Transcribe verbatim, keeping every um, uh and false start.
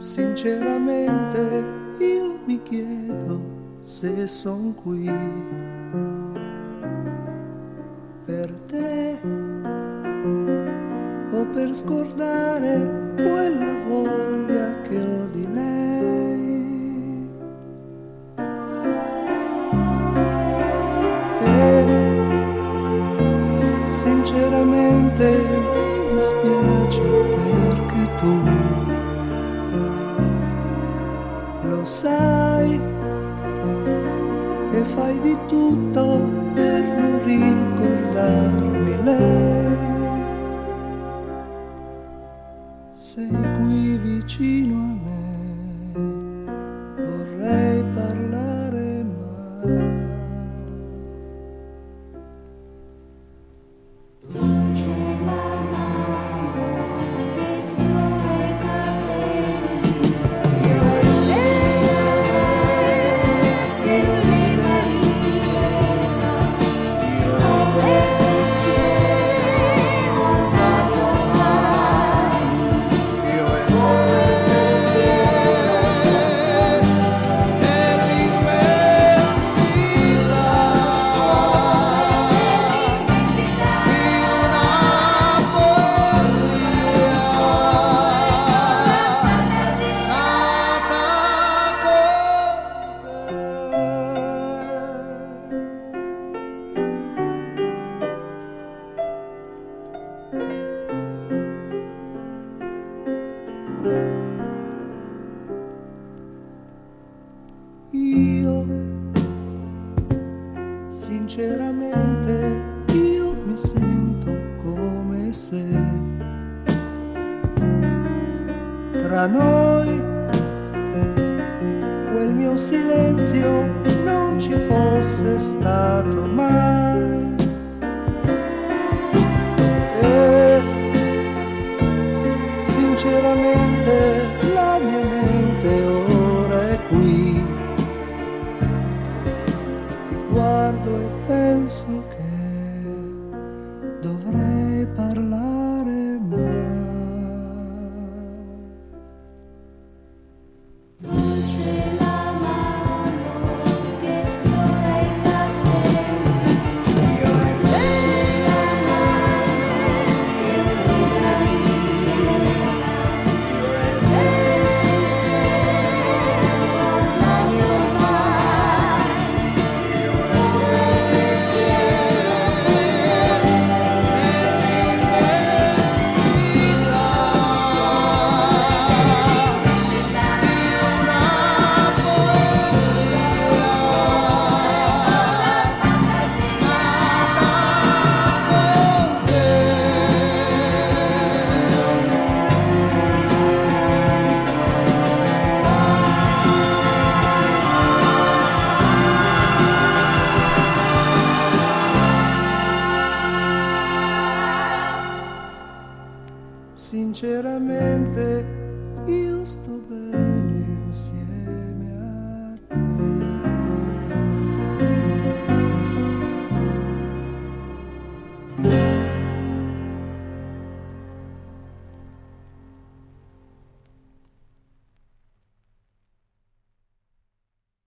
Sinceramente io mi chiedo se son qui per te o per scordare quella voglia che ho di lei. E sinceramente mi dispiace perché tu lo sai e fai di tutto per non ricordarmi lei. Sei qui vicino a me, vorrei parlare ma non c'è la mano che sfiora i capelli. Io e lei che prima si diceva, io e lei insieme andavo avanti. Io e lei insieme nell'immensità, nell'immensità di una poesia nata con te. Io sinceramente io mi sento come se tra noi quel mio silenzio non ci fosse stato mai. E sinceramente la mia mente ora è qui, ti guardo e penso che dovrei parlare ma non c'è la mano che sfiora i capelli. Io e lei la mano che prima si diceva, io e lei insieme andavo avanti. Io e lei insieme nell'immensità di una sinceramente io sto bene insieme.